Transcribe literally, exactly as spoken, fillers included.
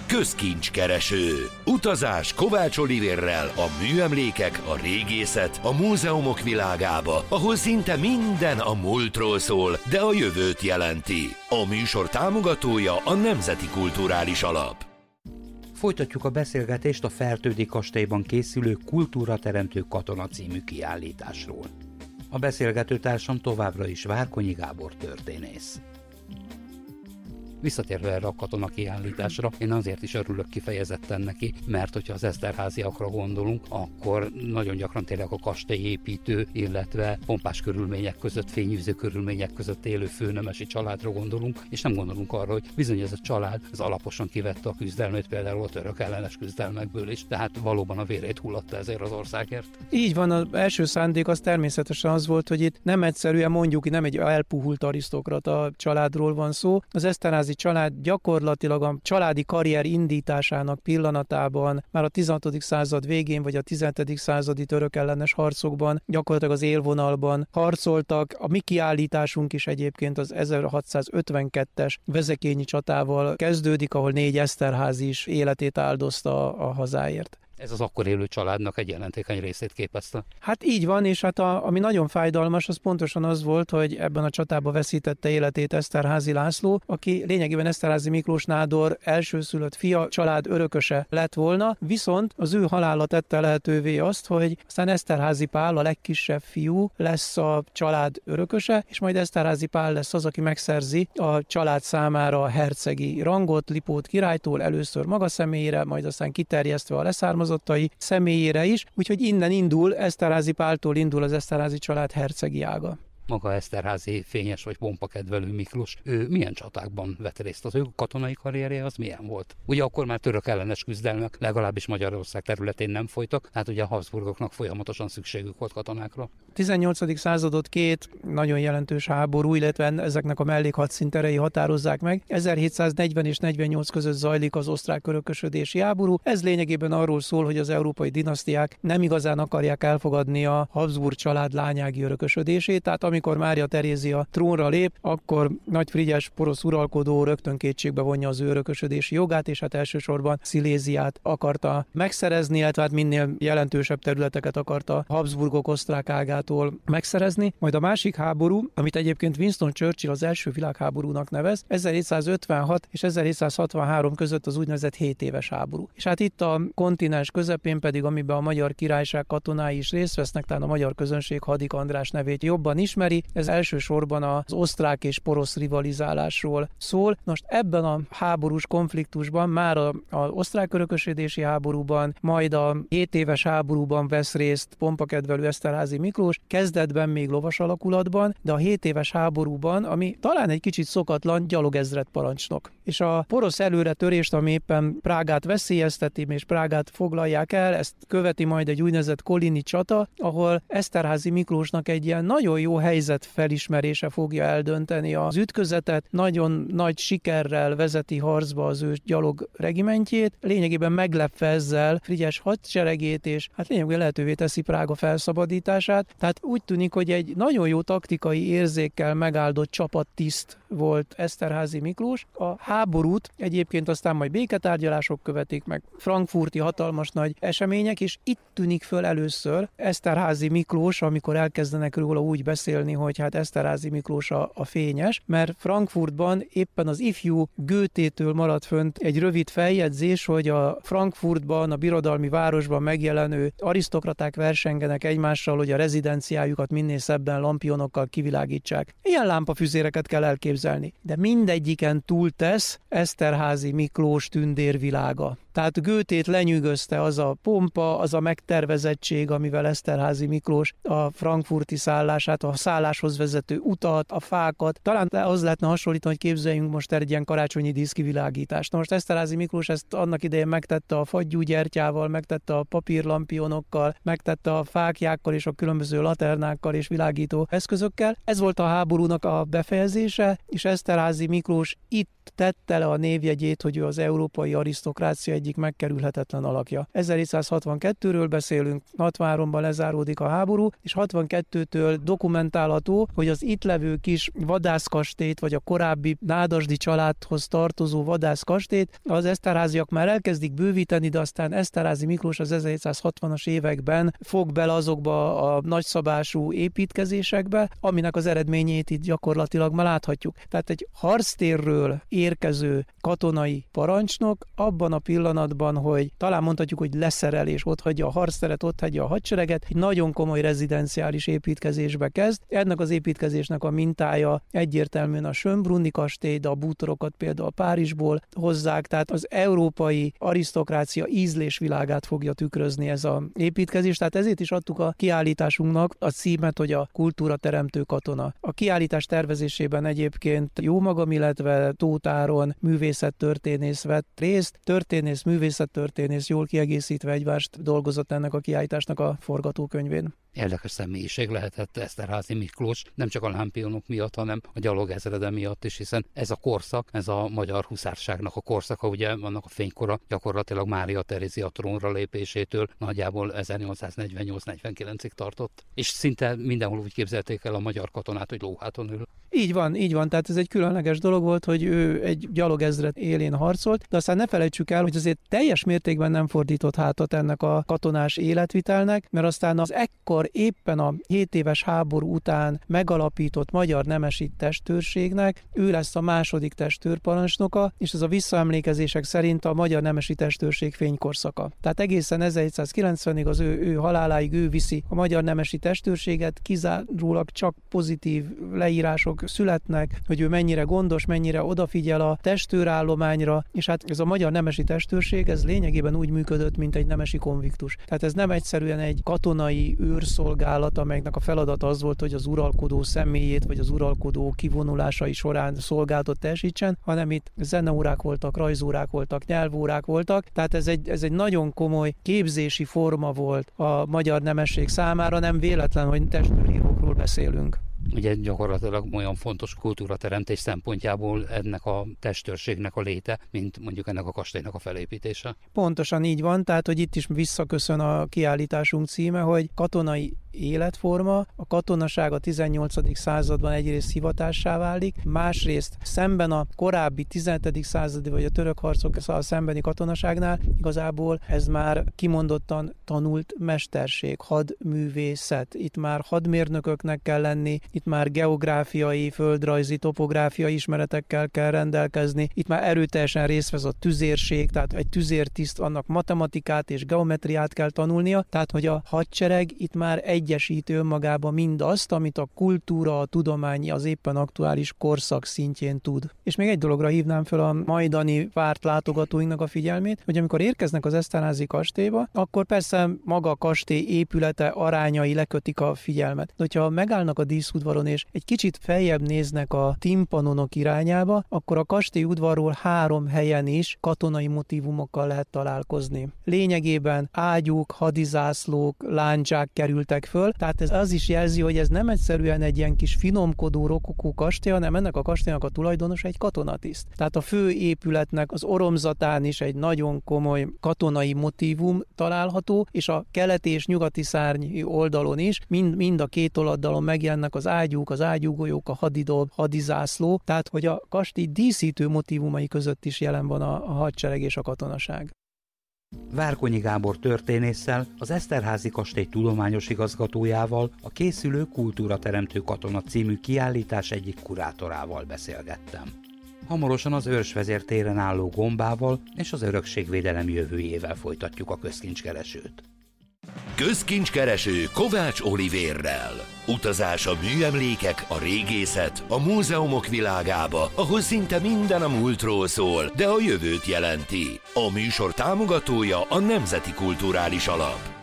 Közkincskereső. Utazás Kovács Olivérrel a műemlékek, a régészet, a múzeumok világába, ahol szinte minden a múltról szól, de a jövőt jelenti. A műsor támogatója a Nemzeti Kulturális Alap. Folytatjuk a beszélgetést a Fertődi kastélyban készülő Kultúrateremtő katona című kiállításról. A beszélgetőtársam továbbra is Várkonyi Gábor történész. Visszatérve erre a katona kiállításra, én azért is örülök kifejezetten neki, mert hogyha az Eszterháziakra gondolunk, akkor nagyon gyakran tényleg a kastélyépítő, illetve pompás körülmények között, fényűző körülmények között élő főnemesi családra gondolunk, és nem gondolunk arra, hogy bizony ez a család az alaposan kivette a küzdelmét, például a török ellenes küzdelmekből is, tehát valóban a vérét hullatta ezért az országért. Így van, az első szándék az természetesen az volt, hogy itt nem egyszerűen mondjuk, nem egy elpuhult arisztokrata családról van szó. Az Eszterházi család gyakorlatilag a családi karrier indításának pillanatában már a tizenhatodik század végén vagy a tizenhetedik századi török ellenes harcokban gyakorlatilag az élvonalban harcoltak. A mi kiállításunk is egyébként az ezerhatszázötvenkettes vezekényi csatával kezdődik, ahol négy Eszterházi is életét áldozta a hazáért. Ez az akkor élő családnak egy jelentékeny részét képezte. Hát így van, és hát a, ami nagyon fájdalmas, az pontosan az volt, hogy ebben a csatában veszítette életét Eszterházi László, aki lényegében Eszterházi Miklós nádor elsőszülött fia, család örököse lett volna, viszont az ő halála tette lehetővé azt, hogy aztán Eszterházi Pál, a legkisebb fiú lesz a család örököse, és majd Eszterházi Pál lesz az, aki megszerzi a család számára a hercegi rangot Lipót királytól, először maga személyére, majd aztán kiterjesztve a leszármazottai személyére is, úgyhogy innen indul, Eszterházi Páltól indul az Eszterházi család hercegi ága. Maga Eszterházi fényes vagy pompakedvelő Miklós, ő milyen csatákban vett részt? Az ő katonai karrierje az milyen volt? Ugye akkor már török ellenes küzdelmek legalábbis Magyarország területén nem folytak, hát ugye a Habsburgoknak folyamatosan szükségük volt katonákra. tizennyolcadik századot két nagyon jelentős háború, illetve ezeknek a mellékhadszínterei határozzák meg. ezerhétszáznegyven és negyvennyolc között zajlik az osztrák örökösödési háború. Ez lényegében arról szól, hogy az európai dinasztiák nem igazán akarják elfogadni a Habsburg család lányági örökösödését, tehát amikor Mária Terézia trónra lép, akkor Nagy Frigyes porosz uralkodó rögtön kétségbe vonja az ő örökösödési jogát, és hát elsősorban Sziléziát akarta megszerezni, illetve hát minél jelentősebb területeket akarta Habsburgok osztrák ágától megszerezni. Majd a másik háború, amit egyébként Winston Churchill az első világháborúnak nevez, ezerhétszázötvenhat és ezerhétszázhatvanhárom között az úgynevezett hét éves háború. És hát itt a kontinens közepén pedig, amiben a Magyar Királyság katonái is részt vesznek, talán a magyar közönség Hadik András nevét jobban ismeri, ez elsősorban az osztrák és porosz rivalizálásról szól. Most ebben a háborús konfliktusban, már az osztrák örökösödési háborúban, majd a hét éves háborúban vesz részt pompakedvelő Eszterházi Miklós, kezdetben még lovas alakulatban, de a hét éves háborúban, ami talán egy kicsit szokatlan, gyalogezred parancsnok. És a porosz előretörést, ami éppen Prágát veszélyezteti, és Prágát foglalják el, ezt követi majd egy úgynevezett kolini csata, ahol Eszterházi Miklósnak egy ilyen nagyon jó helyzet felismerése fogja eldönteni az ütközetet, nagyon nagy sikerrel vezeti harcba az ő gyalog regimentjét, lényegében meglepve ezzel Frigyes hadseregét, és hát lényegében lehetővé teszi Prága felszabadítását, tehát úgy tűnik, hogy egy nagyon jó taktikai érzékkel megáldott csapattiszt volt Eszterházi Miklós. A háborút egyébként aztán majd béketárgyalások követik, meg frankfurti hatalmas nagy események, és itt tűnik föl először Eszterházi Miklós, amikor elkezdenek róla úgy beszélni, hogy hát Eszterházi Miklós a, a fényes, mert Frankfurtban éppen az ifjú Goethétől maradt fönt egy rövid feljegyzés, hogy a Frankfurtban, a birodalmi városban megjelenő arisztokraták versengenek egymással, hogy a rezidenciájukat minél szebben lampionokkal kivilágítsák. Ilyen lámpafüzéreket kell elképzelni, de mindegyiken túltesz Eszterházi Miklós tündérvilága. Tehát Goethét lenyűgözte az a pompa, az a megtervezettség, amivel Eszterházi Miklós a frankfurti szállását, a szálláshoz vezető utat, a fákat. Talán az lehetne hasonlítani, hogy képzeljünk most egy ilyen karácsonyi díszkivilágítást. Na most Eszterházi Miklós ezt annak idején megtette a fagyúgyertyával, megtette a papírlampionokkal, megtette a fáklyákkal és a különböző laternákkal és világító eszközökkel. Ez volt a háborúnak a befejezése, és Eszterházi Miklós itt ott tette le a névjegyét, hogy ő az európai arisztokrácia egyik megkerülhetetlen alakja. ezerhétszázhatvankettőről beszélünk, hatvanháromban lezáródik a háború, és hatvankettőtől dokumentálható, hogy az itt levő kis vadászkastélyt, vagy a korábbi nádasdi családhoz tartozó vadászkastélyt az Esterházyak már elkezdik bővíteni, de aztán Esterházy Miklós az ezerhétszázhatvanas években fog bele azokba a nagyszabású építkezésekbe, aminek az eredményét itt gyakorlatilag már láthatjuk. Tehát egy harctérről érkező katonai parancsnok abban a pillanatban, hogy talán mondhatjuk, hogy leszerel és ott hagyja a harcteret, ott hagyja a hadsereget, egy nagyon komoly rezidenciális építkezésbe kezd. Ennek az építkezésnek a mintája egyértelműen a Schönbrunni kastély, de a bútorokat például Párizsból hozzák, tehát az európai arisztokrácia ízlésvilágát fogja tükrözni ez az építkezés, tehát ezért is adtuk a kiállításunknak a címet, hogy a kultúra teremtő katona. A kiállítás tervezésében egyébként jó magam, illetve Tóth Áron művészettörténész vett részt, történész, művészettörténész jól kiegészítve egymást dolgozott ennek a kiállításnak a forgatókönyvén. Érdekes személyiség lehetett Esterházy Miklós, nem csak a lámpionok miatt, hanem a gyalogezrede miatt is, hiszen ez a korszak, ez a magyar huszárságnak a korszaka, ugye annak a fénykora gyakorlatilag Mária Terézia trónra lépésétől nagyjából ezernyolcszáznegyvennyolc negyvenkilencig tartott, és szinte mindenhol úgy képzelték el a magyar katonát, hogy lóháton ül. Így van, így van, tehát ez egy különleges dolog volt, hogy ő egy gyalogezred élén harcolt, de aztán ne felejtsük el, hogy azért teljes mértékben nem fordított hátat ennek a katonás életvitelnek, mert aztán az ekkor éppen a hét éves háború után megalapított magyar nemesi testőrségnek ő lesz a második testőrparancsnoka, és ez a visszaemlékezések szerint a magyar nemesi testőrség fénykorszaka. Tehát egészen ezerhétszázkilencvenig az ő, ő haláláig ő viszi a magyar nemesi testőrséget, kizárólag csak pozitív leírások születnek, hogy ő mennyire gondos, mennyire odafigyel a testőrállományra, és hát ez a magyar nemesi testőrség, ez lényegében úgy működött, mint egy nemesi konviktus. Tehát ez nem egyszerűen egy katonai őrszolgálat, amelynek a feladata az volt, hogy az uralkodó személyét, vagy az uralkodó kivonulásai során szolgálatot teljesítsen, hanem itt zeneórák voltak, rajzórák voltak, nyelvórák voltak, tehát ez egy, ez egy nagyon komoly képzési forma volt a magyar nemesség számára, nem véletlen, hogy testőrírókról beszélünk. Ugye gyakorlatilag olyan fontos kultúrateremtés szempontjából ennek a testőrségnek a léte, mint mondjuk ennek a kastélynak a felépítése. Pontosan így van, tehát hogy itt is visszaköszön a kiállításunk címe, hogy katonai életforma, a katonaság a tizennyolcadik században egyrészt hivatássá válik, másrészt szemben a korábbi tizenhetedik századi vagy a török harcokkal szembeni katonaságnál igazából ez már kimondottan tanult mesterség, hadművészet. Itt már hadmérnököknek kell lenni, itt már geográfiai, földrajzi, topográfiai ismeretekkel kell rendelkezni, itt már erőteljesen részt vesz a tüzérség, tehát egy tüzértiszt, annak matematikát és geometriát kell tanulnia, tehát hogy a hadsereg itt már egyesíti önmagában mindazt, amit a kultúra, a tudomány az éppen aktuális korszak szintjén tud. És még egy dologra hívnám fel a majdani várt látogatóinknak a figyelmét, hogy amikor érkeznek az Esterházy kastélyba, akkor persze maga a kastély épülete, arányai lekötik a figyelmet. De hogyha megállnak a díszudvaron és egy kicsit feljebb néznek a timpanonok irányába, akkor a kastély udvarról három helyen is katonai motívumokkal lehet találkozni. Lényegében ágyúk, hadizászlók, lándzsák kerültek föl, tehát ez az is jelzi, hogy ez nem egyszerűen egy ilyen kis finomkodó rokokó kastély, hanem ennek a kastélynak a tulajdonos egy katonatiszt. Tehát a fő épületnek az oromzatán is egy nagyon komoly katonai motívum található, és a keleti és nyugati szárny oldalon is, mind, mind a két oldalon megjelennek az ágyúk, az ágyúgolyók, a hadidob, hadizászló, tehát hogy a kastély díszítő motívumai között is jelen van a, a hadsereg és a katonaság. Várkonyi Gábor történésszel, az Esterházy kastély tudományos igazgatójával, a készülő Kultúrateremtő katona című kiállítás egyik kurátorával beszélgettem. Hamarosan az Őrsvezér téren álló gombával és az örökségvédelem jövőjével folytatjuk a közkincskeresőt. Közkincskereső Kovács Olivérrel. Utazás a műemlékek, a régészet, a múzeumok világába, ahol szinte minden a múltról szól, de a jövőt jelenti. A műsor támogatója a Nemzeti Kulturális Alap.